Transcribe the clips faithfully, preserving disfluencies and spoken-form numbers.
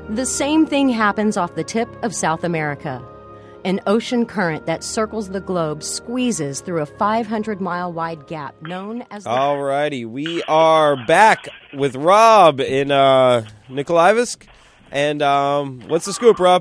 The same thing happens off the tip of South America. An ocean current that circles the globe squeezes through a five hundred mile wide gap known as the... All righty, we are back with Rob in uh, Nikolaevsk. And um, what's the scoop, Rob?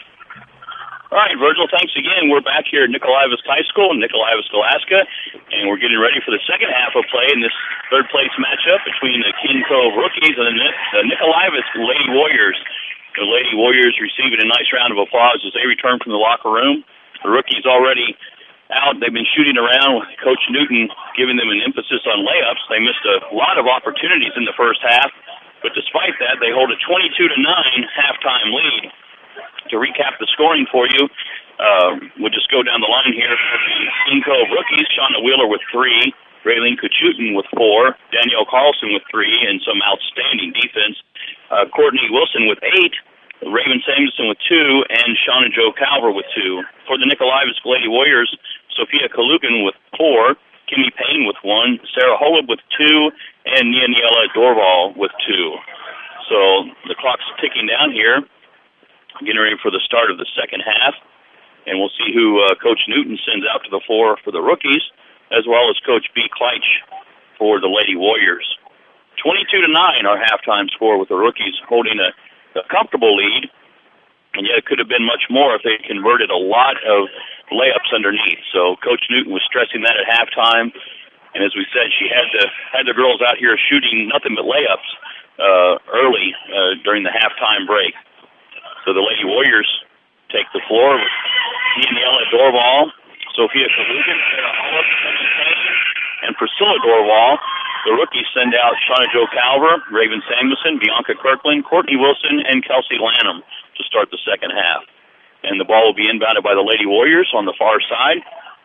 All right, Virgil, thanks again. We're back here at Nikolaevsk High School in Nikolaevsk, Alaska, and we're getting ready for the second half of play in this third-place matchup between the King Cove Rookies and the Nikolaevsk Lady Warriors. The Lady Warriors receiving a nice round of applause as they return from the locker room. The Rookies already out. They've been shooting around with Coach Newton giving them an emphasis on layups. They missed a lot of opportunities in the first half, but despite that, they hold a twenty-two to nine halftime lead. To recap the scoring for you, uh, we'll just go down the line here. King Cove Rookies, Shauna Wheeler with three, Raylene Kachutin with four, Danielle Carlson with three, and some outstanding defense. Uh, Courtney Wilson with eight, Raven Samuelson with two, and Shauna Jo Calver with two. For the Nikolaevsk Lady Warriors, Sophia Kalugin with four, Kimmy Payne with one, Sarah Holub with two, and Nianiela Dorval with two. So the clock's ticking down here. Getting ready for the start of the second half, and we'll see who uh, Coach Newton sends out to the floor for the Rookies, as well as Coach B. Kleitch for the Lady Warriors. twenty-two to nine, our halftime score, with the Rookies holding a, a comfortable lead, and yet it could have been much more if they converted a lot of layups underneath. So Coach Newton was stressing that at halftime, and as we said, she had the had the girls out here shooting nothing but layups uh, early uh, during the halftime break. So the Lady Warriors take the floor with Nianiela Dorval, Sophia Kalugin, Sarah Holub, and Priscilla Dorval. The Rookies send out Shauna Jo Calver, Raven Samuelson, Bianca Kirkland, Courtney Wilson, and Kelsey Lanham to start the second half. And the ball will be inbounded by the Lady Warriors on the far side.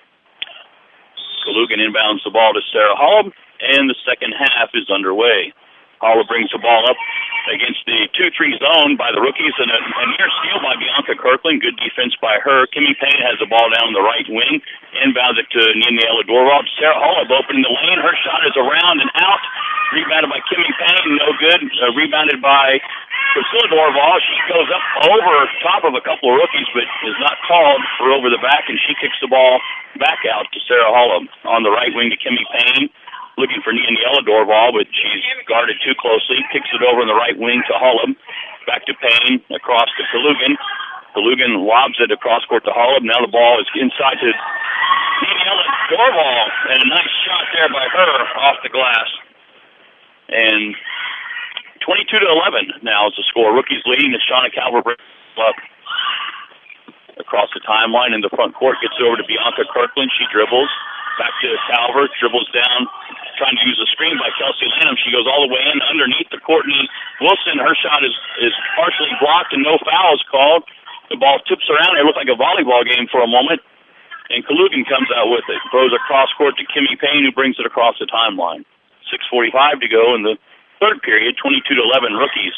Kalugin inbounds the ball to Sarah Holub, and the second half is underway. Holub brings the ball up against the two three zone by the Rookies, and a, a near steal by Bianca Kirkland. Good defense by her. Kimmy Payne has the ball down the right wing, inbounds it to Nianiela Dorval. Sarah Holub opening the lane. Her shot is around and out. Rebounded by Kimmy Payne, no good. Uh, rebounded by Priscilla Dorval. She goes up over top of a couple of Rookies, but is not called for over the back, and she kicks the ball back out to Sarah Holub on the right wing to Kimmy Payne. Looking for Nianiela Dorval, but she's guarded too closely. Kicks it over in the right wing to Holub. Back to Payne, across to Kalugin. Kalugin lobs it across court to Holub. Now the ball is inside to Nianiela Dorval, and a nice shot there by her off the glass. And twenty-two to eleven now is the score. Rookies leading as Shauna Calver brings up across the timeline in the front court. Gets over to Bianca Kirkland. She dribbles. Back to Calver, dribbles down, trying to use a screen by Kelsey Lanham. She goes all the way in underneath the Courtney Wilson. Her shot is, is partially blocked and no foul is called. The ball tips around. It looked like a volleyball game for a moment. And Kalugin comes out with it. Throws across court to Kimmy Payne, who brings it across the timeline. six forty-five to go in the third period, twenty-two to eleven Rookies.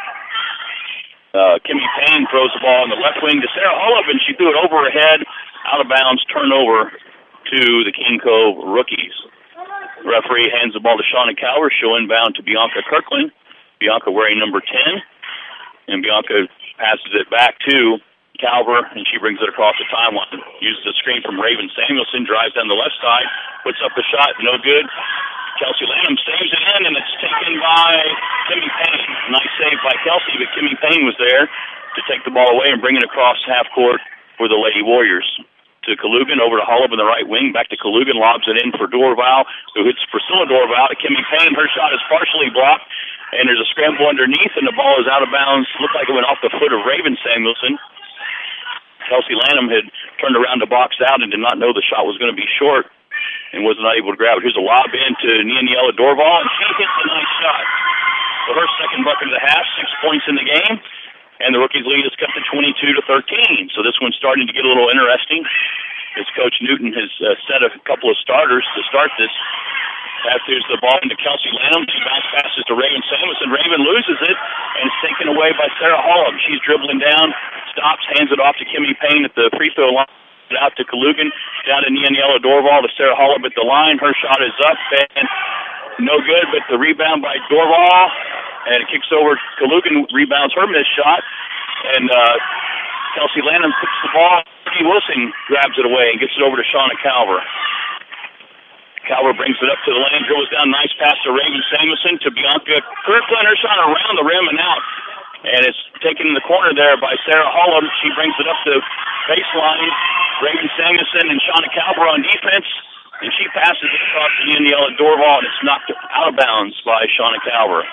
Uh, Kimmy Payne throws the ball in the left wing to Sarah Holub, and she threw it over her head, out of bounds, turnover to the King Cove Rookies. The referee hands the ball to Shauna Calver. She'll inbound to Bianca Kirkland. Bianca wearing number ten. And Bianca passes it back to Calver, and she brings it across the timeline. Uses the screen from Raven Samuelson, drives down the left side, puts up the shot, no good. Kelsey Lanham saves it in, and it's taken by Kimmy Payne. Nice save by Kelsey, but Kimmy Payne was there to take the ball away and bring it across half court for the Lady Warriors. To Kalugin, over to Holub in the right wing, back to Kalugin, lobs it in for Dorval, who hits Priscilla Dorval to Kimmy Payne. Her shot is partially blocked, and there's a scramble underneath, and the ball is out of bounds. Looked like it went off the foot of Raven Samuelson. Kelsey Lanham had turned around to box out and did not know the shot was going to be short and was not able to grab it. Here's a lob in to Nianiela Dorval, and she hits a nice shot. So her second bucket of the half, six points in the game. And the Rookies' lead is cut to twenty-two to thirteen. So this one's starting to get a little interesting as Coach Newton has uh, set a couple of starters to start this. After the ball into Kelsey Lanham, she bounce passes to Raven Samuelson. Raven loses it, and it's taken away by Sarah Holub. She's dribbling down, stops, hands it off to Kimmy Payne at the free throw line. Out to Kalugin, down to Nianiela Dorval, to Sarah Holub at the line. Her shot is up, and no good, but the rebound by Dorval and it kicks over. Kalugan rebounds her missed shot, and uh, Kelsey Lanham picks the ball. Courtney Wilson grabs it away and gets it over to Shauna Calver. Calver brings it up to the lane, dribbles down, nice pass to Raven Samuelson, to Bianca Kirkland. Her shot around the rim and out, and it's taken in the corner there by Sarah Hollum. She brings it up to baseline. Raven Samuelson and Shauna Calver on defense, and she passes it across to Daniela Dorval, and it's knocked out of bounds by Shauna Calver.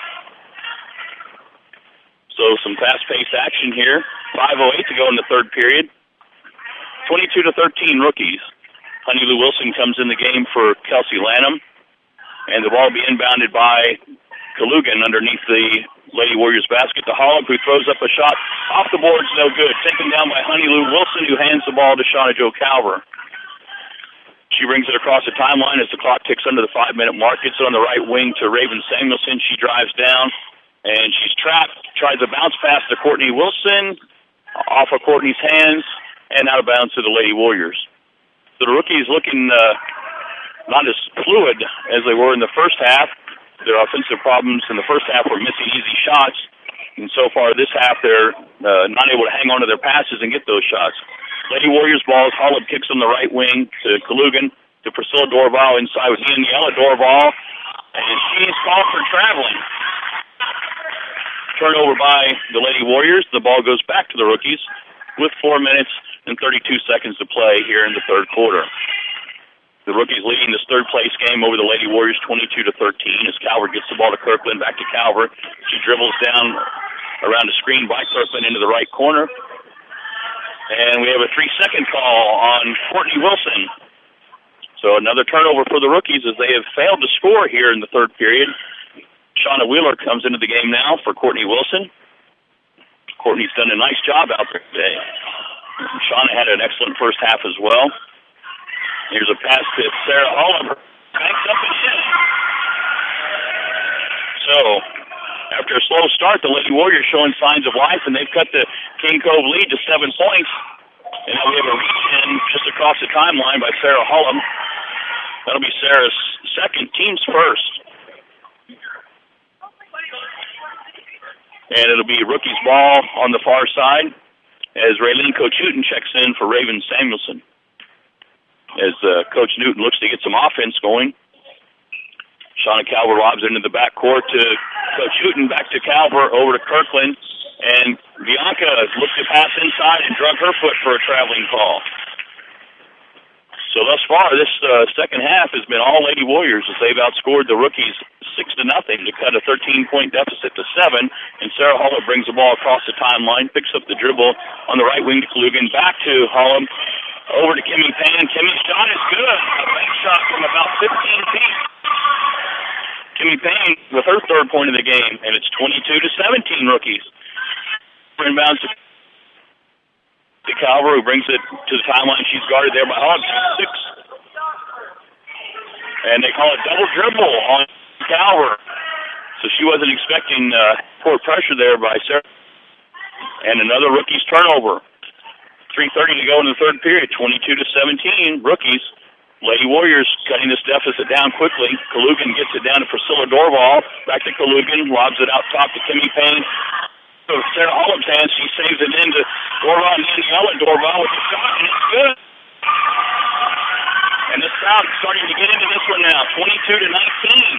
So some fast-paced action here. five oh eight to go in the third period. twenty-two to thirteen Rookies. Honey Lou Wilson comes in the game for Kelsey Lanham, and the ball will be inbounded by Kalugan underneath the Lady Warriors basket to Hollop, who throws up a shot off the boards, no good. Taken down by Honey Lou Wilson, who hands the ball to Shauna Jo Calver. She brings it across the timeline as the clock ticks under the five-minute mark. Gets it on the right wing to Raven Samuelson. She drives down, and she's trapped. Tries a bounce pass to Courtney Wilson, off of Courtney's hands, and out of bounds to the Lady Warriors. So the Rookies looking uh, not as fluid as they were in the first half. Their offensive problems in the first half were missing easy shots, and so far this half they're uh, not able to hang on to their passes and get those shots. Lady Warriors ball, Hollop kicks on the right wing to Kalugan, to Priscilla Dorval inside with Daniela Dorval, and she's called for traveling. Turnover by the Lady Warriors. The ball goes back to the Rookies with four minutes and thirty-two seconds to play here in the third quarter. The Rookies leading this third-place game over the Lady Warriors twenty-two to thirteen as Calver gets the ball to Kirkland, back to Calver. She dribbles down around a screen by Kirkland into the right corner. And we have a three-second call on Courtney Wilson. So another turnover for the Rookies as they have failed to score here in the third period. Shauna Wheeler comes into the game now for Courtney Wilson. Courtney's done a nice job out there today. Shauna had an excellent first half as well. Here's a pass to Sarah Oliver. Banks up and in. So, after a slow start, the Lady Warriors showing signs of life, and they've cut the King Cove lead to seven points. And now we have a reach-in just across the timeline by Sarah Hullum. That'll be Sarah's second, team's first. And it'll be Rookie's ball on the far side as Raylene Coach Newton checks in for Raven Samuelson. As uh, Coach Newton looks to get some offense going. Shauna Calver lobs into the backcourt to Coach Newton, back to Calver, over to Kirkland. And Bianca looked to pass inside and drug her foot for a traveling call. So thus far, this uh, second half has been all Lady Warriors as they've outscored the Rookies six to nothing to cut a thirteen-point deficit to seven. And Sarah Hollum brings the ball across the timeline, picks up the dribble on the right wing to Kalugan, back to Hollum, over to Kimmy Payne. Kimmy's shot is good. A bank shot from about fifteen feet. Kimmy Payne with her third point of the game, and it's twenty-two to seventeen Rookies. Inbounds to to Calver, who brings it to the timeline. She's guarded there by Hobbs. Six. And they call it double dribble on Calver. So she wasn't expecting uh, court pressure there by Sarah. And another Rookie's turnover. three thirty to go in the third period. twenty-two to seventeen Rookies. Lady Warriors cutting this deficit down quickly. Kalugan gets it down to Priscilla Dorval. Back to Kalugan. Lobs it out top to Kimmy Payne. So Sarah Hollum's hands, she saves it into Dorval and Daniela Dorval with a shot, and it's good. And this crowd is starting to get into this one now, twenty-two to nineteen.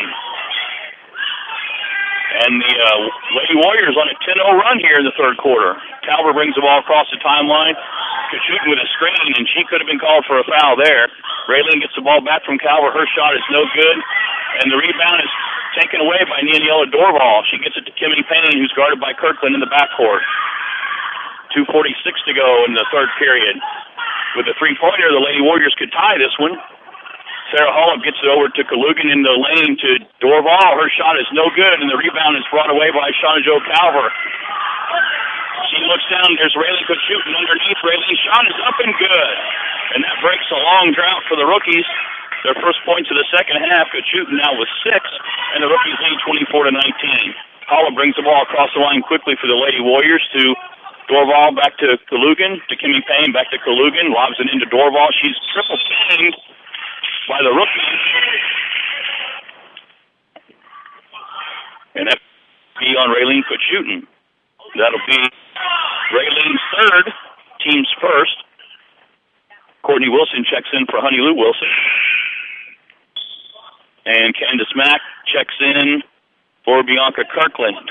And the uh, Lady Warriors on a ten oh run here in the third quarter. Calver brings the ball across the timeline, shooting with a screen, and she could have been called for a foul there. Raylene gets the ball back from Calver. Her shot is no good, and the rebound is taken away by Daniela Dorval. She gets it to Kimmy Payne, who's guarded by Kirkland in the backcourt. two forty-six to go in the third period. With a three-pointer, the Lady Warriors could tie this one. Sarah Hollum gets it over to Kalugan in the lane to Dorval. Her shot is no good, and the rebound is brought away by Shauna Jo Calver. She looks down. There's Raylene Coach shooting underneath. Raylene's shot is up and good. And that breaks a long drought for the Rookies. Their first points of the second half. Coach shooting now with six, and the Rookies lead twenty-four to nineteen. Hollum brings the ball across the line quickly for the Lady Warriors to Dorval, back to Kalugan, to Kimmy Payne, back to Kalugan. Lobs it into Dorval. She's triple pinged by the Rookies. And that be on Raylene Cochutin. That'll be Raylene's third, team's first. Courtney Wilson checks in for Honey Lou Wilson. And Candace Mack checks in for Bianca Kirkland.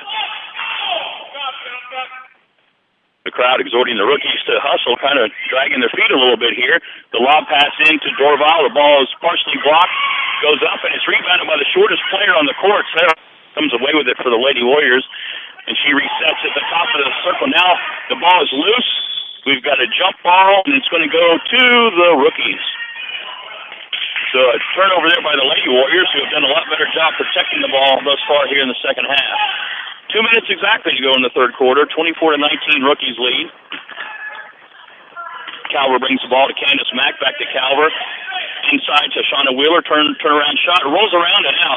The crowd exhorting the rookies to hustle, kind of dragging their feet a little bit here. The lob pass into Dorval. The ball is partially blocked, goes up, and it's rebounded by the shortest player on the court. Sarah comes away with it for the Lady Warriors, and she resets at the top of the circle. Now the ball is loose. We've got a jump ball, and it's going to go to the rookies. So a turnover there by the Lady Warriors, who have done a lot better job protecting the ball thus far here in the second half. Two minutes exactly to go in the third quarter. twenty-four to nineteen, rookies lead. Calver brings the ball to Candace Mack, back to Calver. Inside to Shauna Wheeler, turn turnaround shot, rolls around and out.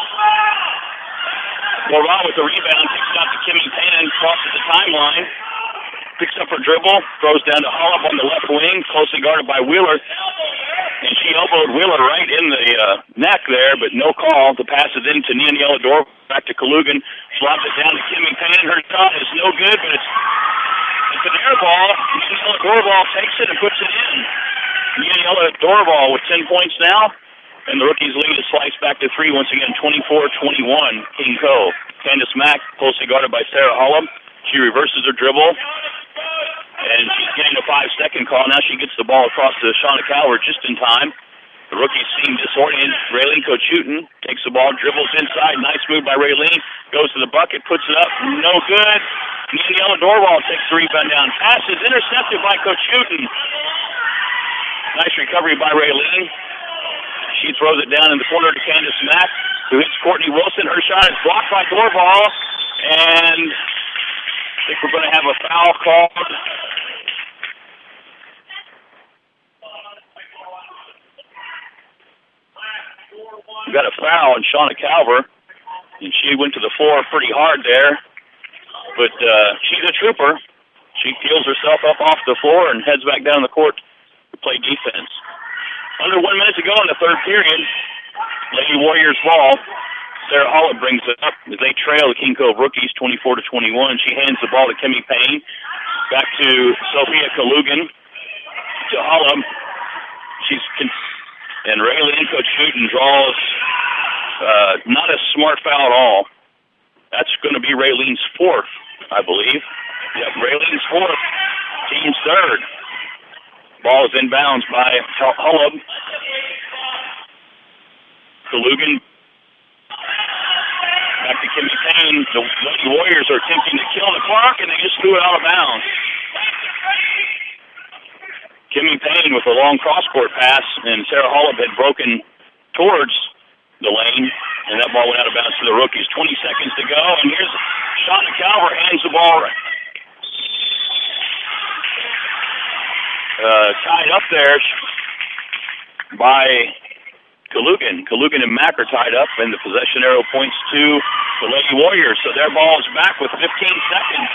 Dorval with the rebound, takes it out to Kimmy Pan, crosses the timeline, picks up her dribble, throws down to Hollop on the left wing, closely guarded by Wheeler. And she elbowed Wheeler right in the uh, neck there, but no call. The pass is into Nianiela Dorval, back to Kalugan, slobs it down to Kimmy Pan. Her shot is no good, but it's, it's an air ball. Nianiela Dorval takes it and puts it in. Nianiela Dorval with ten points now, and the rookies' lead is sliced back to three once again, twenty-four twenty-one, King Co. Candace Mack, closely guarded by Sarah Hollop. She reverses her dribble, and she's getting a five-second call. Now she gets the ball across to Shauna Calver just in time. The rookies seem disoriented. Raylene Cochutin takes the ball, dribbles inside. Nice move by Raylene. Goes to the bucket, puts it up. No good. Nianiela Dorval takes the rebound down. Pass is intercepted by Cochutin. Nice recovery by Raylene. She throws it down in the corner to Candace Mack, who hits Courtney Wilson. Her shot is blocked by Dorval, and I think we're going to have a foul called. We got a foul on Shauna Calver, and she went to the floor pretty hard there. But uh, she's a trooper. She peels herself up off the floor and heads back down the court to play defense. Under one minute to go in the third period. Lady Warriors ball. Sarah Hollop brings it up as they trail the King Cove rookies twenty-four to twenty-one. She hands the ball to Kimmy Payne. Back to Sophia Kalugan. To Hollop. She's con- and Raylene Cochutin draws uh, not a smart foul at all. That's going to be Raylene's fourth, I believe. Yep, Raylene's fourth. Team's third. Ball is inbounds by Hollop. Kalugan. Back to Kimmy Payne. The Lady Warriors are attempting to kill the clock, and they just threw it out of bounds. Kimmy Payne with a long cross-court pass, and Sarah Hollop had broken towards the lane, and that ball went out of bounds to the rookies. twenty seconds to go, and here's Shauna Calver hands the ball uh, tied up there by Kalugan. Kalugan and Mack are tied up, and the possession arrow points to the Lady Warriors. So their ball is back with fifteen seconds.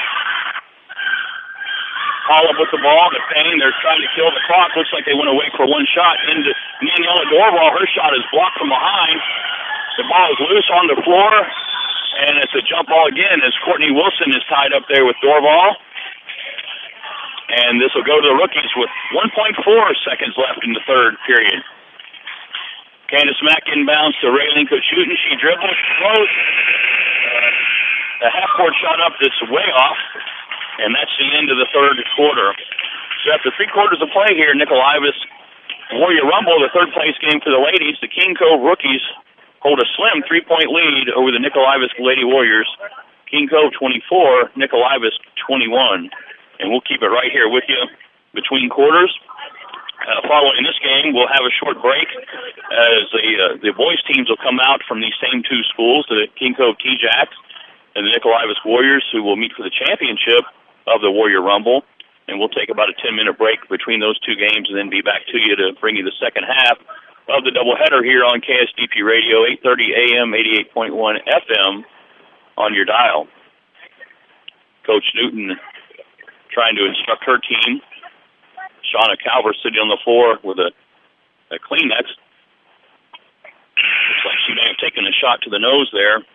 Hollop with the ball to Payne. They're trying to kill the clock. Looks like they want to wait for one shot. Into Nianiela Dorval. Her shot is blocked from behind. The ball is loose on the floor, and it's a jump ball again as Courtney Wilson is tied up there with Dorval. And this will go to the rookies with one point four seconds left in the third period. Candace Mack inbounds to Raylene Cochutin. She dribbles, throws uh, a half-court shot up that's way off, and that's the end of the third quarter. So after three quarters of play here, Nicolaivis Warrior Rumble, the third-place game for the ladies, the King Cove rookies hold a slim three-point lead over the Nicolaivis Lady Warriors. King Cove twenty-four, Nicolaivis twenty-one. And we'll keep it right here with you between quarters. Uh, following this game, we'll have a short break as the uh, the boys teams will come out from these same two schools, the King Cove T-Jacks and the Nicolaivis Warriors, who will meet for the championship of the Warrior Rumble. And we'll take about a ten-minute break between those two games and then be back to you to bring you the second half of the doubleheader here on K S D P Radio, eight thirty A M, eighty-eight point one F M on your dial. Coach Newton trying to instruct her team. Shauna Calver sitting on the floor with a, a Kleenex. Looks like she may have taken a shot to the nose there.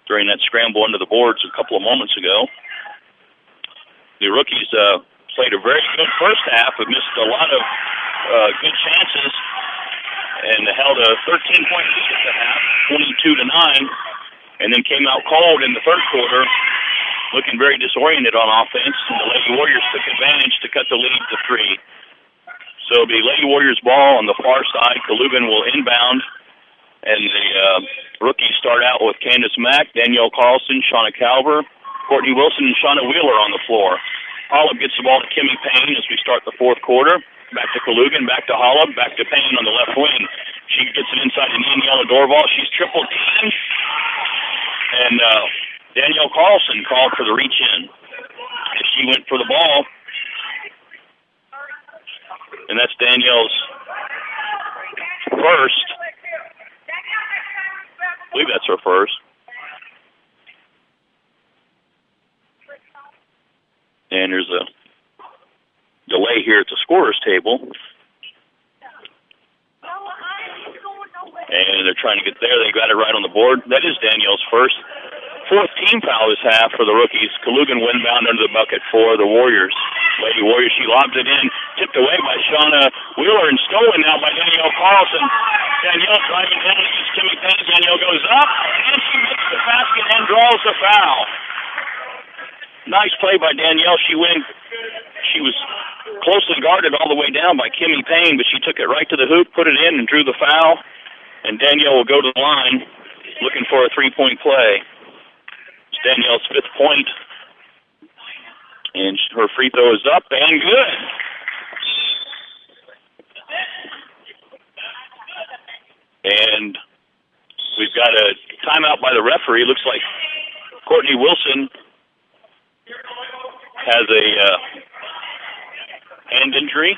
during that scramble under the boards a couple of moments ago. The rookies uh, played a very good first half, but missed a lot of uh, good chances, and held a thirteen-point lead at the half, twenty-two to nine, and then came out cold in the third quarter, looking very disoriented on offense, and the Lady Warriors took advantage to cut the lead to three. So the Lady Warriors ball on the far side. Kalugin will inbound, and the uh, rookies start out with Candace Mack, Danielle Carlson, Shauna Calver, Courtney Wilson, and Shauna Wheeler on the floor. Hollub gets the ball to Kimmy Payne as we start the fourth quarter. Back to Kalugin, back to Hollub, back to Payne on the left wing. She gets it inside to Daniela Dorval. She's triple teamed, and uh, Danielle Carlson called for the reach-in. She went for the ball, and that's Danielle's first. I believe that's her first. And there's a delay here at the scorer's table. And they're trying to get there. They got it right on the board. That is Danielle's first. Fourth team foul this half for the rookies. Kalugin windbound under the bucket for the Warriors. Lady Warriors, she lobs it in. Tipped away by Shauna Wheeler and stolen now by Danielle Carlson. Danielle driving down against Kimmy Payne. Danielle goes up, and she makes the basket and draws the foul. Nice play by Danielle. She went, she was closely guarded all the way down by Kimmy Payne, but she took it right to the hoop, put it in, and drew the foul. And Danielle will go to the line looking for a three-point play. It's Danielle's fifth point, and her free throw is up and good. And we've got a timeout by the referee. Looks like Courtney Wilson has a uh, hand injury.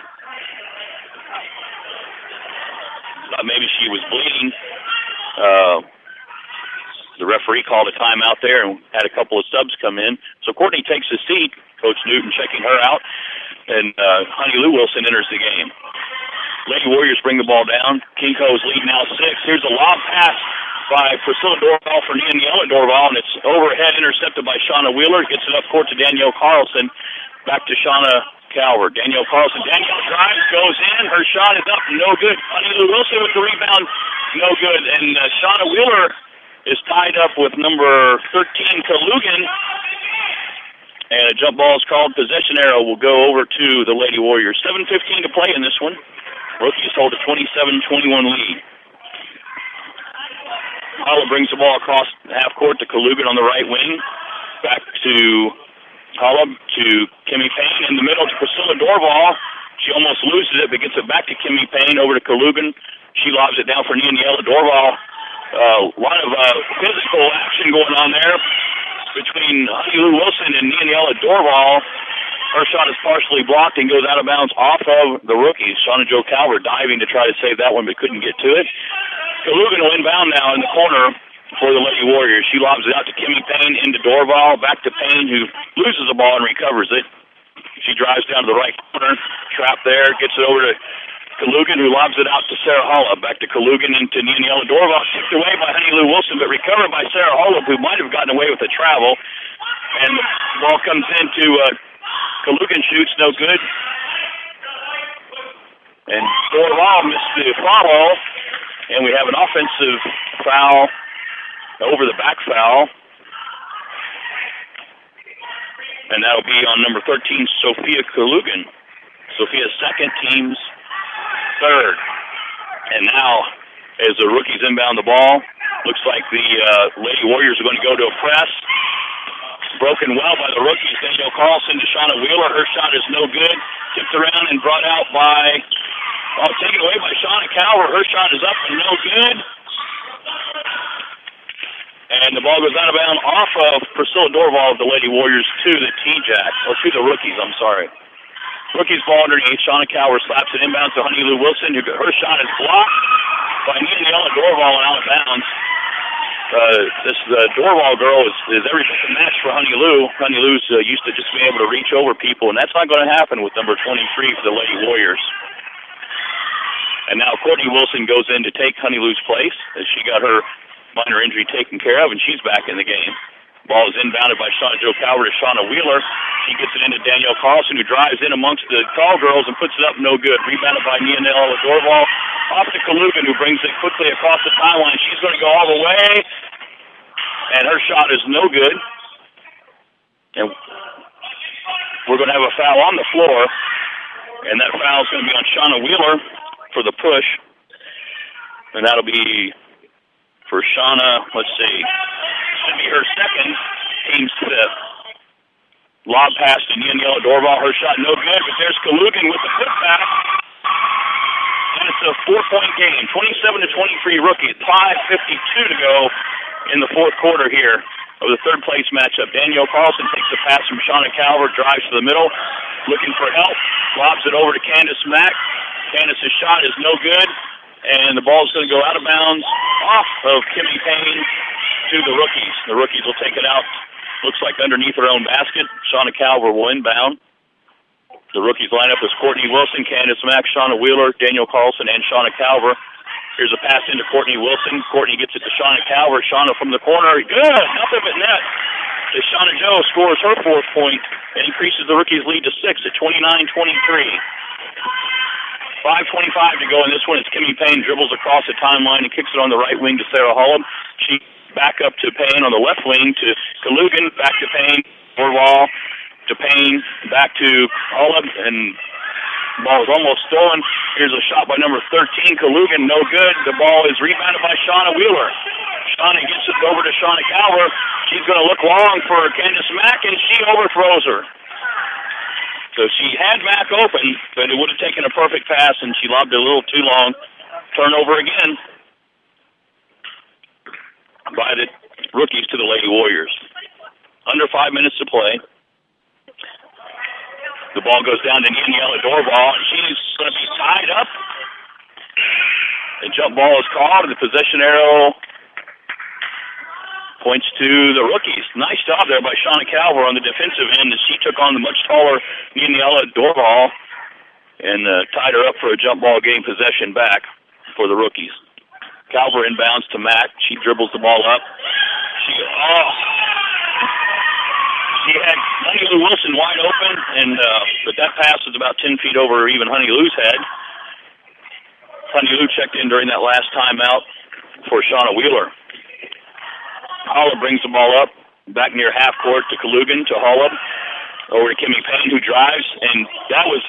Uh, maybe she was bleeding. Uh, the referee called a timeout there and had a couple of subs come in. So Courtney takes a seat. Coach Newton checking her out. And uh, Honey Lou Wilson enters the game. Lady Warriors bring the ball down. Kinko's lead now six. Here's a lob pass by Priscilla Dorval for Daniela Dorval, and it's overhead intercepted by Shauna Wheeler. Gets it up court to Danielle Carlson. Back to Shauna Calver. Danielle Carlson. Danielle drives, goes in. Her shot is up, no good. Honey Lou Wilson with the rebound, no good. And uh, Shauna Wheeler is tied up with number thirteen, Kalugin. And a jump ball is called. Possession arrow will go over to the Lady Warriors. seven fifteen to play in this one. Rookies hold a twenty-seven twenty-one lead. Holla brings the ball across half court to Kalugin on the right wing. Back to Holla to Kimmy Payne in the middle to Priscilla Dorval. She almost loses it, but gets it back to Kimmy Payne over to Kalugin. She lobs it down for Daniela Dorval. A uh, lot of uh, physical action going on there between Honey Lou Wilson and Daniela Dorval. Her shot is partially blocked and goes out of bounds off of the rookies. Shauna Jo Calver diving to try to save that one, but couldn't get to it. Kalugin will inbound now in the corner for the Lady Warriors. She lobs it out to Kimmy Payne, into Dorval, back to Payne, who loses the ball and recovers it. She drives down to the right corner, trap there, gets it over to Kalugin, who lobs it out to Sarah Hollub. Back to Kalugin into Daniela Dorval, tipped away by Honey Lou Wilson, but recovered by Sarah Hollub, who might have gotten away with the travel. And the ball comes into uh, Kalugin, shoots, no good. And Dorval missed the follow, and we have an offensive foul, over the back foul. And that'll be on number thirteen, Sophia Kalugin. Sophia's second, team's third. And now, as the rookies inbound the ball, looks like the uh, Lady Warriors are going to go to a press. Broken well by the rookies. Danielle Carlson to Shauna Wheeler. Her shot is no good. Tipped around and brought out by, oh, taken away by Shauna Calver. Her shot is up and no good. And the ball goes out of bounds off of Priscilla Dorval of the Lady Warriors to the T-Jack, or to the rookies, I'm sorry. Rookies ball underneath. Shauna Calver slaps it inbounds to Honey Lou Wilson, who her shot is blocked by Daniela Dorval and out of bounds. Uh, this uh, Dorval girl is, is every bit a match for Honey Lou. Honey Lou's uh, used to just being able to reach over people, and that's not going to happen with number twenty-three for the Lady Warriors. And now Courtney Wilson goes in to take Honey Lou's place, as she got her minor injury taken care of, and she's back in the game. Ball is inbounded by Shauna Jo Calvert to Shauna Wheeler. She gets it into Danielle Carlson, who drives in amongst the tall girls and puts it up no good. Rebounded by Neonella Dorval. Off to Kalugan, who brings it quickly across the timeline. She's going to go all the way, and her shot is no good. And we're going to have a foul on the floor, and that foul is going to be on Shauna Wheeler for the push. And that'll be for Shauna, let's see, should be her second, team's fifth. Lob pass to Neonella Dorval. Her shot no good, but there's Kalugan with the putback. And it's a four-point game, twenty-seven to twenty-three Rookie. five fifty-two to go in the fourth quarter here of the third-place matchup. Danielle Carlson takes the pass from Shauna Calvert, drives to the middle, looking for help, lobs it over to Candace Mack. Candace's shot is no good, and the ball is going to go out of bounds off of Kimmy Payne to the Rookies. The Rookies will take it out, looks like underneath their own basket. Shauna Calvert will inbound. The Rookies line up as Courtney Wilson, Candace Mack, Shauna Wheeler, Danielle Carlson, and Shauna Calvert. Here's a pass into Courtney Wilson. Courtney gets it to Shauna Calvert. Shauna from the corner. Good. Nothing but net. As Shauna Jo scores her fourth point and increases the Rookies' lead to six at twenty-nine twenty-three. five twenty-five to go in this one. It's Kimmy Payne dribbles across the timeline and kicks it on the right wing to Sarah Hullum. She back up to Payne on the left wing to Kalugan. Back to Payne. Orwell to Payne. Back to Hullum. And the ball is almost stolen. Here's a shot by number thirteen, Kalugan, no good. The ball is rebounded by Shauna Wheeler. Shauna gets it over to Shauna Calvert. She's going to look long for Candace Mack, and she overthrows her. So she had Mack open, but it would have taken a perfect pass, and she lobbed it a little too long. Turnover again by the Rookies to the Lady Warriors. Under five minutes to play. The ball goes down to Neonella Dorval, and she's going to be tied up. The jump ball is called, and the possession arrow points to the Rookies. Nice job there by Shauna Calvert on the defensive end as she took on the much taller Neonella Dorval and uh, tied her up for a jump ball game possession back for the Rookies. Calvert inbounds to Mack. She dribbles the ball up. She, oh... She had Honey Lou Wilson wide open, and uh, but that pass was about ten feet over even Honey Lou's head. Honey Lou checked in during that last timeout for Shauna Wheeler. Holla brings the ball up, back near half court to Kalugan, to Holla, over to Kimmy Payne, who drives, and that was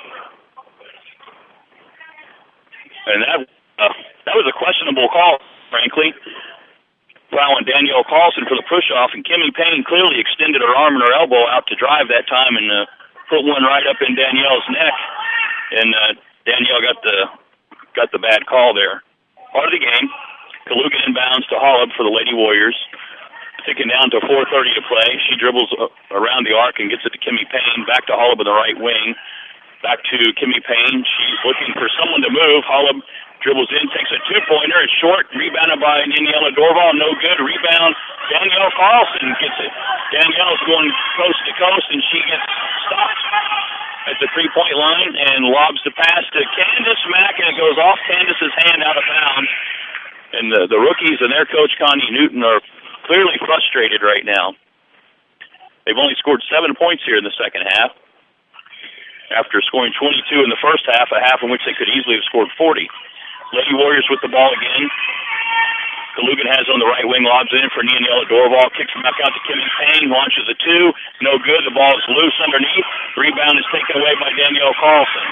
and that uh, that was a questionable call, frankly. Foul on Danielle Carlson for the push-off, and Kimmy Payne clearly extended her arm and her elbow out to drive that time and uh, put one right up in Danielle's neck, and uh, Danielle got the got the bad call there. Part of the game, Kalugan inbounds to Hollub for the Lady Warriors. Ticking down to four thirty to play. She dribbles uh, around the arc and gets it to Kimmy Payne, back to Hollub in the right wing. Back to Kimmy Payne. She's looking for someone to move. Hollub dribbles in, takes a two-pointer. It's short, rebounded by Neonella Dorval. No good. Rebound. Danielle Carlson gets it. Danielle's going coast to coast, and she gets stopped at the three-point line and lobs the pass to Candace Mack, and it goes off Candace's hand out of bounds. And the, the Rookies and their coach, Connie Newton, are clearly frustrated right now. They've only scored seven points here in the second half, after scoring twenty-two in the first half, a half in which they could easily have scored forty. Lady Warriors with the ball again. Kalugan has on the right wing, lobs in for Neonella Dorval, kicks back out to Kimmy Payne, launches a two, no good. The ball is loose underneath. Rebound is taken away by Danielle Carlson.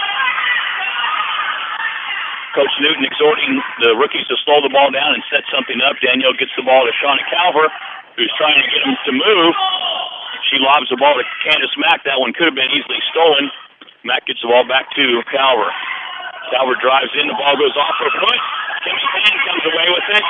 Coach Newton exhorting the Rookies to slow the ball down and set something up. Danielle gets the ball to Shauna Calvert, who's trying to get him to move. She lobs the ball to Candace Mack. That one could have been easily stolen. Mack gets the ball back to Calvert. Calvert drives in. The ball goes off her foot. Kimmy Payne comes away with it.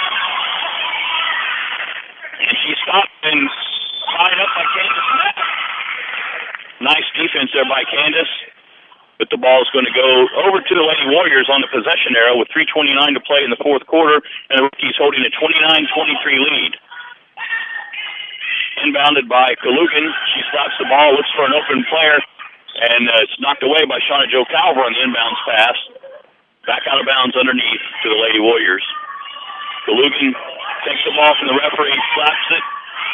And she stopped and tied up by Candace Mack. Nice defense there by Candace. But the ball is going to go over to the Lady Warriors on the possession arrow with three twenty-nine to play in the fourth quarter. And the Rookies holding a twenty-nine twenty-three lead. Inbounded by Kalugan. She stops the ball, looks for an open player, and uh, it's knocked away by Shauna Jo Calvert on the inbounds pass. Back out of bounds underneath to the Lady Warriors. Kalugan takes the ball from the referee, slaps it,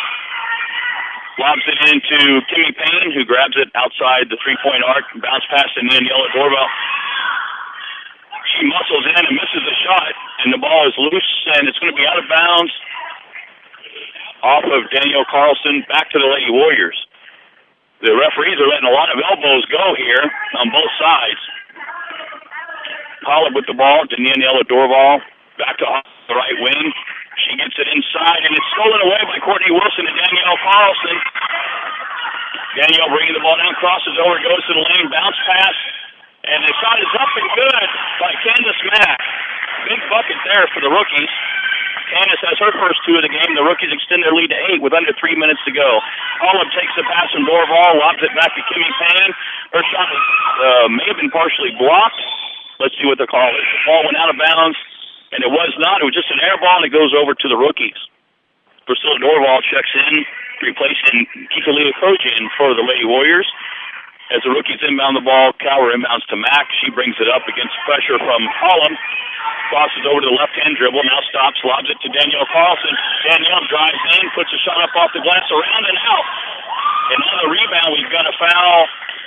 lobs it into Kimmy Payne, who grabs it outside the three-point arc, bounce pass to Daniela Dorval. She muscles in and misses the shot, and the ball is loose, and it's going to be out of bounds off of Danielle Carlson back to the Lady Warriors. The referees are letting a lot of elbows go here on both sides. Pollard with the ball, Daniela Dorval back to the right wing. She gets it inside, and it's stolen away by Courtney Wilson and Danielle Carlson. Danielle bringing the ball down, crosses over, goes to the lane, bounce pass, and the shot is up and good by Candace Mack. Big bucket there for the rookies. Candace has her first two of the game. The rookies extend their lead to eight with under three minutes to go. Olive takes the pass from Dorval, lobs it back to Kimmy Payne. Her shot uh, may have been partially blocked. Let's see what they're calling it. The ball went out of bounds, and it was not. It was just an air ball, and it goes over to the rookies. Priscilla Dorval checks in, replacing Kikalia Kojian for the Lady Warriors. As the rookies inbound the ball, Cower inbounds to Mack. She brings it up against pressure from Holland. Crosses over to the left-hand dribble, now stops, lobs it to Danielle Carlson. Danielle drives in, puts a shot up off the glass, around and out. And on the rebound, we've got a foul.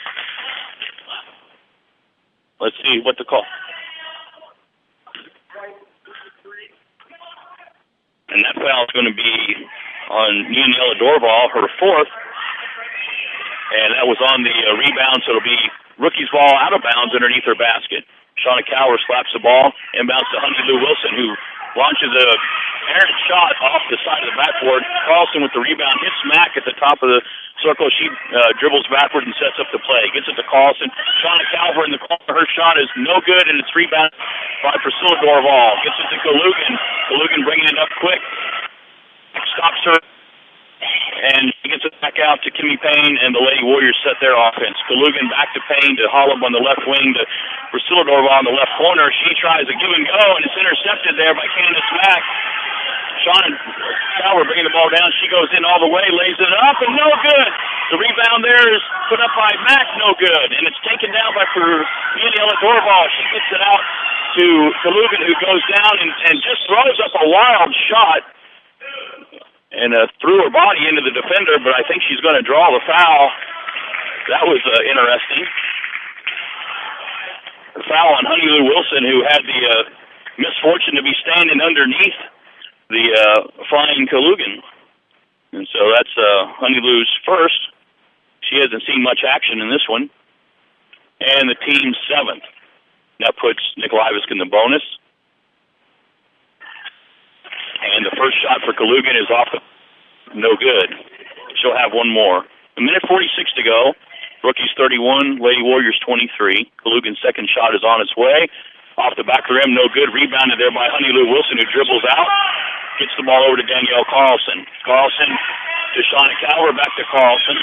Let's see what the call. And that foul is going to be on Daniela Dorval, her fourth. And that was on the uh, rebound, so it'll be rookie's ball out of bounds underneath her basket. Shauna Cower slaps the ball, inbounds to Honey Lou Wilson, who launches a errant shot off the side of the backboard. Carlson with the rebound hits Mack at the top of the circle. She uh, dribbles backward and sets up the play. Gets it to Carlson. Shauna Cower in the corner. Her shot is no good, and it's rebounded by Priscilla Dorval. Gets it to Kalugan. Kalugan bringing it up quick. Stops her. And he gets it back out to Kimmy Payne, and the Lady Warriors set their offense. Kalugan back to Payne, to Hollub on the left wing, to Priscilla Dorval on the left corner. She tries a give and go, and it's intercepted there by Candace Mack. Shauna Cower bringing the ball down. She goes in all the way, lays it up, and no good. The rebound there is put up by Mack, no good. And it's taken down by Daniela Dorval. She gets it out to Kalugan, who goes down and, and just throws up a wild shot. And uh, threw her body into the defender, but I think she's going to draw the foul. That was uh, interesting. The foul on Honey Lou Wilson, who had the uh, misfortune to be standing underneath the uh, flying Kalugan. And so that's uh, Honey Lou's first. She hasn't seen much action in this one. And the team's seventh. That puts Nikolaevsk in the bonus. And the first shot for Kalugan is off the no good. She'll have one more. A minute forty-six to go. Rookies thirty-one, Lady Warriors twenty-three. Kalugan's second shot is on its way. Off the back of the rim, no good. Rebounded there by Honey Lou Wilson, who dribbles out. Gets the ball over to Danielle Carlson. Carlson to Shauna Cower, back to Carlson.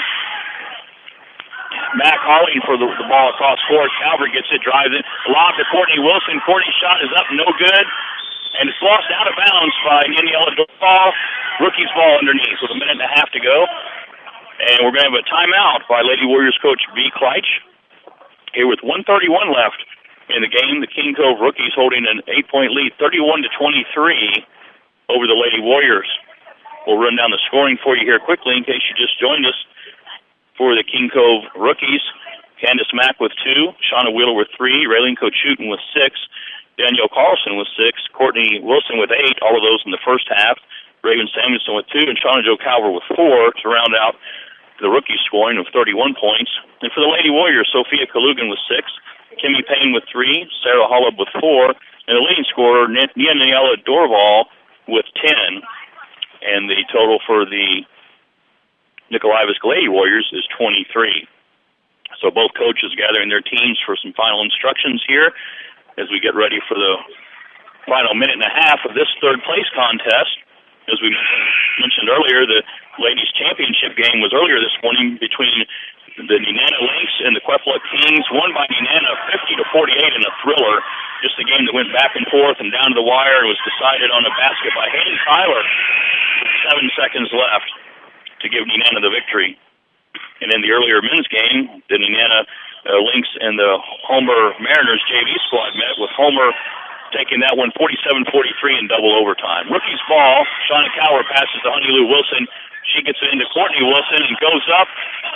Mack Harling for the, the ball across court. Cower gets it, drives it. Lob to Courtney Wilson. Courtney's shot is up, no good. And it's lost out of bounds by Daniela Dorval. Rookie's ball underneath with a minute and a half to go. And we're going to have a timeout by Lady Warriors coach V. Kleitch. Here with one thirty-one left in the game, the King Cove Rookies holding an eight-point lead, thirty-one to twenty-three over the Lady Warriors. We'll run down the scoring for you here quickly in case you just joined us. For the King Cove Rookies, Candace Mack with two, Shauna Wheeler with three, Raylene Kochutin with six, Danielle Carlson with six, Courtney Wilson with eight, all of those in the first half. Raven Samuelson with two, and Shauna Jo Calver with four to round out the rookie scoring of thirty-one points. And for the Lady Warriors, Sophia Kalugan with six, Kimmy Payne with three, Sarah Hollub with four, and the leading scorer, Daniela Dorval with ten. And the total for the Nikolaevsk Lady Warriors is twenty-three. So both coaches gathering their teams for some final instructions here as we get ready for the final minute and a half of this third place contest. As we mentioned earlier, the ladies championship game was earlier this morning between the Nenana Lynx and the Quepla Kings, won by Nenana fifty to forty-eight in a thriller. Just a game that went back and forth and down to the wire and was decided on a basket by Hayden Tyler with seven seconds left to give Nenana the victory. And in the earlier men's game, the Nenana uh, Lynx and the Homer Mariners J V squad met with Homer taking that one forty-seven forty-three in double overtime. Rookie's ball. Shauna Calver passes to Honey Lou Wilson. She gets it into Courtney Wilson and goes up.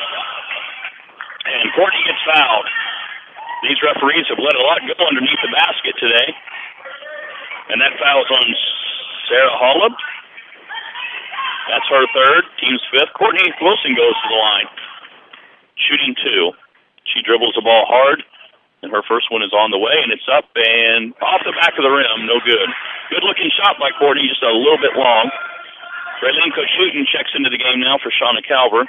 And Courtney gets fouled. These referees have let a lot go underneath the basket today. And that foul's on Sarah Hollub. That's her third, team's fifth. Courtney Wilson goes to the line, shooting two. She dribbles the ball hard, and her first one is on the way, and it's up and off the back of the rim. No good. Good-looking shot by Courtney, just a little bit long. Raylene Kochutin checks into the game now for Shauna Calver.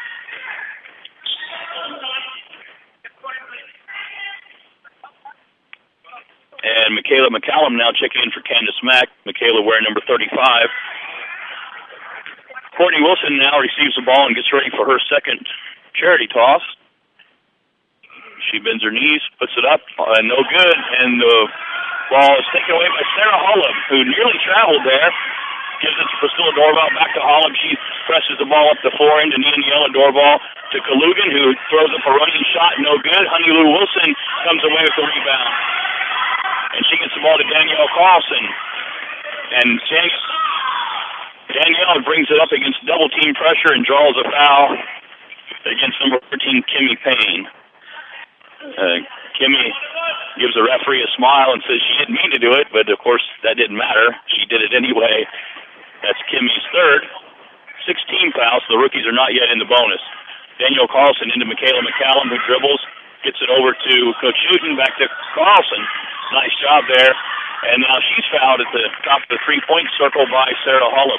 And Michaela McCallum now checking in for Candace Mack. Michaela wearing number thirty-five. Courtney Wilson now receives the ball and gets ready for her second charity toss. She bends her knees, puts it up, uh, no good, and the ball is taken away by Sarah Hollub, who nearly traveled there. Gives it to Priscilla Dorval, back to Hollub. She presses the ball up the forehand to Daniela Dorval, to Kalugan, who throws up a running shot, no good. Honey Lou Wilson comes away with the rebound. And she gets the ball to Danielle Carlson. And Danielle brings it up against double team pressure and draws a foul against number fourteen, Kimmy Payne. Uh, Kimmy gives the referee a smile and says she didn't mean to do it, but of course that didn't matter. She did it anyway. That's Kimmy's third. sixteen fouls, so the rookies are not yet in the bonus. Danielle Carlson into Michaela McCallum, who dribbles, gets it over to Kochutin, back to Carlson. Nice job there. And now she's fouled at the top of the three-point circle by Sarah Hollub.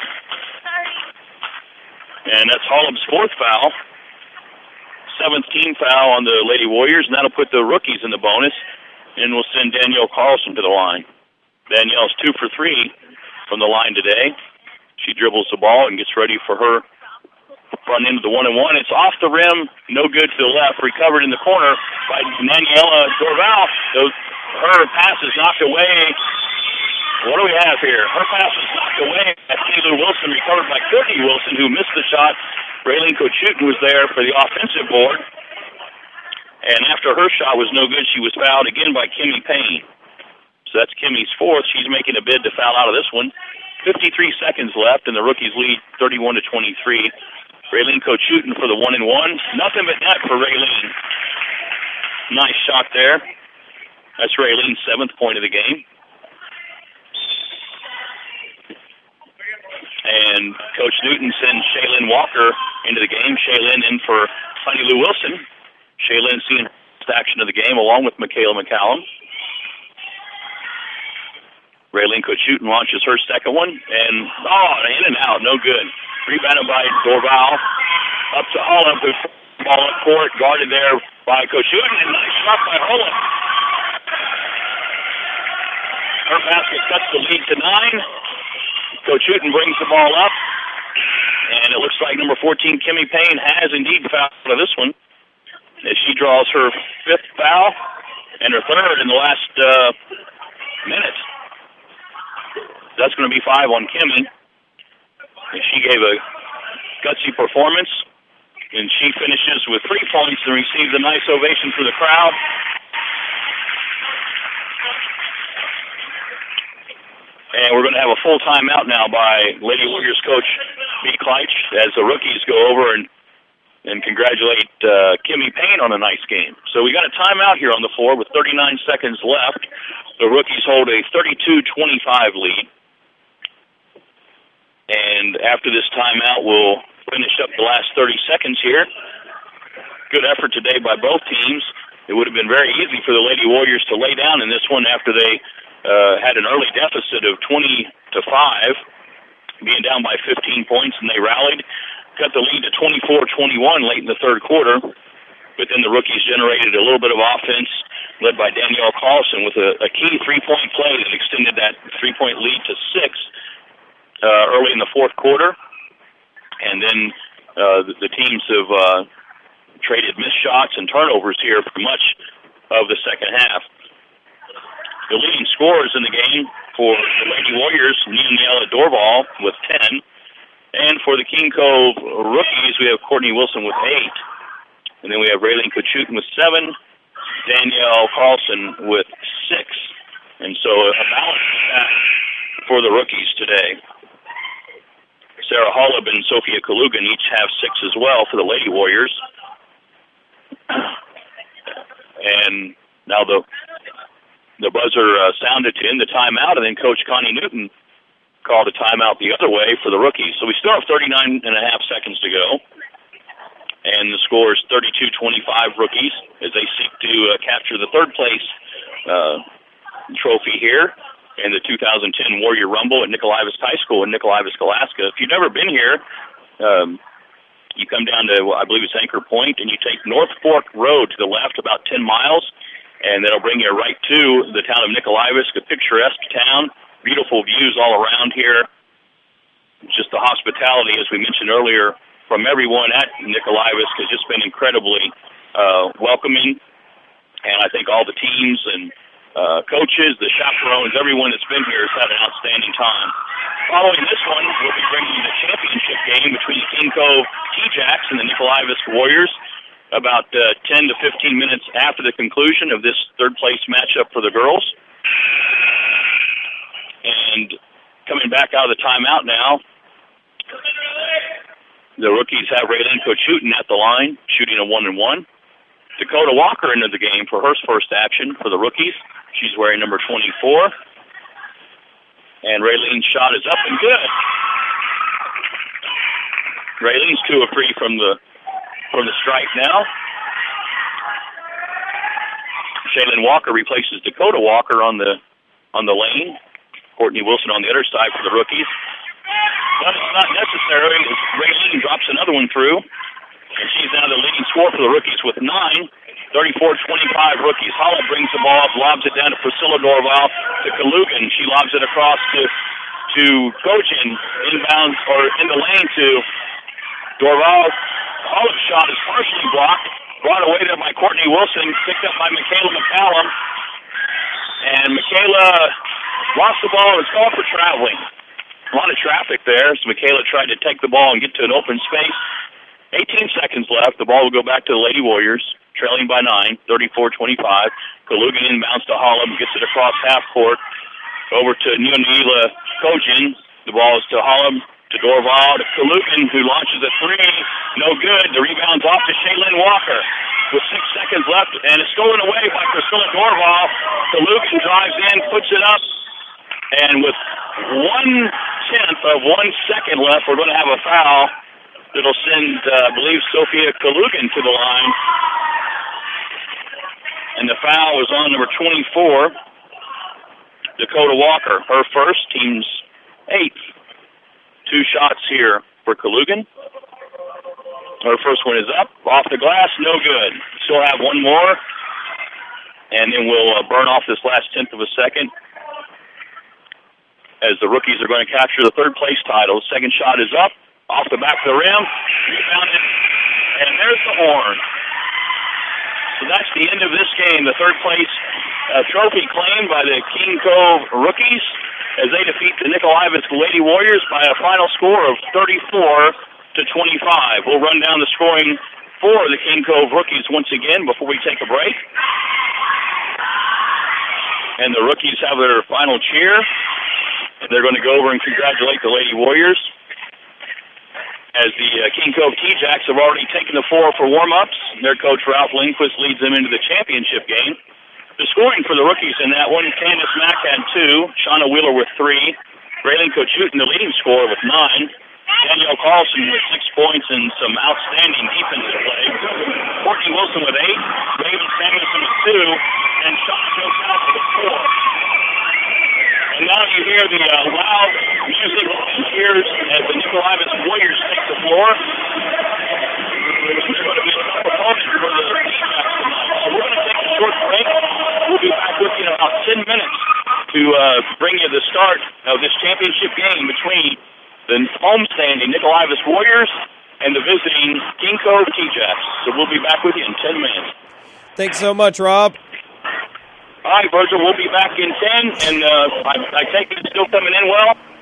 And that's Hollub's fourth foul. Seventh team foul on the Lady Warriors, and that'll put the rookies in the bonus. And we'll send Danielle Carlson to the line. Danielle's two for three from the line today. She dribbles the ball and gets ready for her run into the one and one. It's off the rim, no good to the left. Recovered in the corner by Daniela Dorval. Her pass is knocked away. What do we have here? Her pass was knocked away by Taylor Wilson, recovered by Courtney Wilson, who missed the shot. Raylene Kochutin was there for the offensive board. And after her shot was no good, she was fouled again by Kimmy Payne. So that's Kimmy's fourth. She's making a bid to foul out of this one. fifty-three seconds left, and the rookies lead thirty-one to twenty-three. Raylene Kochutin for the one and one. Nothing but net for Raylene. Nice shot there. That's Raylene's seventh point of the game. And Coach Newton sends Shaylin Walker into the game. Shaylin in for Honey Lou Wilson. Shaylin seeing the action of the game along with Michaela McCallum. Raylene Kochutin launches her second one. And, oh, in and out, no good. Rebounded by Dorval. Up to Hollub, who ball up court, guarded there by Kochutin. And nice shot by Hollub. Her basket cuts the lead to nine. Kochutin brings the ball up. And it looks like number fourteen, Kimmy Payne, has indeed fouled out of this one, as she draws her fifth foul and her third in the last uh, minute. That's going to be five on Kimmy. And she gave a gutsy performance. And she finishes with three points and receives a nice ovation from the crowd. And we're going to have a full timeout now by Lady Warriors coach B. Kleitch as the rookies go over and and congratulate uh, Kimmy Payne on a nice game. So we got a timeout here on the floor with thirty-nine seconds left. The rookies hold a thirty-two twenty-five lead. And after this timeout, we'll finish up the last thirty seconds here. Good effort today by both teams. It would have been very easy for the Lady Warriors to lay down in this one after they Uh, had an early deficit of twenty to five, being down by fifteen points, and they rallied, cut the lead to twenty-four twenty-one late in the third quarter. But then the rookies generated a little bit of offense, led by Danielle Carlson with a, a key three-point play that extended that three-point lead to six uh, early in the fourth quarter. And then uh, the, the teams have uh, traded missed shots and turnovers here for much of the second half. The leading scorers in the game for the Lady Warriors, Daniela Dorval with ten. And for the King Cove rookies, we have Courtney Wilson with eight. And then we have Raylene Kochutin with seven. Danielle Carlson with six. And so a balanced attack for the rookies today. Sarah Hollab and Sophia Kalugan each have six as well for the Lady Warriors. And now the the buzzer uh, sounded to end the timeout, and then Coach Connie Newton called a timeout the other way for the rookies. So we still have thirty-nine and a half seconds to go. And the score is thirty-two twenty-five rookies as they seek to uh, capture the third place uh, trophy here in the two thousand ten Warrior Rumble at Nicolaivis High School in Nicolaivis, Alaska. If you've never been here, um, you come down to, I believe it's Anchor Point, and you take North Fork Road to the left about ten miles, and that'll bring you right to the town of Nicolaivis, a picturesque town, beautiful views all around here. Just the hospitality, as we mentioned earlier, from everyone at Nicolaivis has just been incredibly uh, welcoming, and I think all the teams and Uh, coaches, the chaperones, everyone that's been here has had an outstanding time. Following this one, we'll be bringing the championship game between the King Cove T-Jacks and the Nicolaivis Warriors about uh, ten to fifteen minutes after the conclusion of this third-place matchup for the girls. And coming back out of the timeout now, the rookies have Raylene Kochutin at the line, shooting a one and one. Dakota Walker into the game for her first action for the rookies. She's wearing number twenty-four. And Raylene's shot is up and good. Raylene's two or three from the from the strike now. Shaylin Walker replaces Dakota Walker on the on the lane. Courtney Wilson on the other side for the rookies. But it's not necessary. Raylene drops another one through. And she's now the leading scorer for the rookies with nine. thirty-four twenty-five rookies. Holla brings the ball up, lobs it down to Priscilla Dorval to Kalugan. She lobs it across to to Kojin, inbounds or in the lane to Dorval. Holla's shot is partially blocked, brought away there by Courtney Wilson, picked up by Michaela McCallum. And Michaela lost the ball and was called for traveling. A lot of traffic there, so Michaela tried to take the ball and get to an open space. eighteen seconds left. The ball will go back to the Lady Warriors, trailing by nine, thirty-four twenty-five. Kalugan inbounds to Hollab, gets it across half court, over to Neonila Kojin. The ball is to Hollab, to Dorval, to Kalugan, who launches a three. No good. The rebound's off to Shaylin Walker with six seconds left, and it's stolen away by Priscilla Dorval. Kalugan drives in, puts it up, and with one-tenth of one second left, we're going to have a foul. It'll send, uh, I believe, Sophia Kalugan to the line. And the foul was on number twenty-four, Dakota Walker. Her first, team's eighth. Two shots here for Kalugan. Her first one is up, off the glass, no good. Still have one more. And then we'll uh, burn off this last tenth of a second as the rookies are going to capture the third place title. Second shot is up. Off the back of the rim, rebounded, and there's the horn. So that's the end of this game. The third place uh, trophy claimed by the King Cove rookies as they defeat the Nicolaivis Lady Warriors by a final score of thirty-four to twenty-five. We'll run down the scoring for the King Cove rookies once again before we take a break. And the rookies have their final cheer. They're going to go over and congratulate the Lady Warriors, as the uh, King Cove T-Jacks have already taken the floor for warm-ups. Their coach, Ralph Lindquist, leads them into the championship game. The scoring for the rookies in that one, Candace Mack had two, Shauna Wheeler with three, Raylene Kochutin, the leading scorer, with nine, Danielle Carlson with six points and some outstanding defensive play, Courtney Wilson with eight, Raven Samuelson with two, and Shauna Joseph with four. And now you hear the uh, loud music and cheers as the Nicolaivis Warriors take the floor. There's going to be a couple opponents for the T-Jacks tonight. So we're going to take a short break. We'll be back with you in about ten minutes to uh, bring you the start of this championship game between the homestanding Nicolaivis Warriors and the visiting King Cove T-Jacks. So we'll be back with you in ten minutes. Thanks so much, Rob. All right, Virgil, we'll be back in ten, and uh, I, I take it it's still coming in well.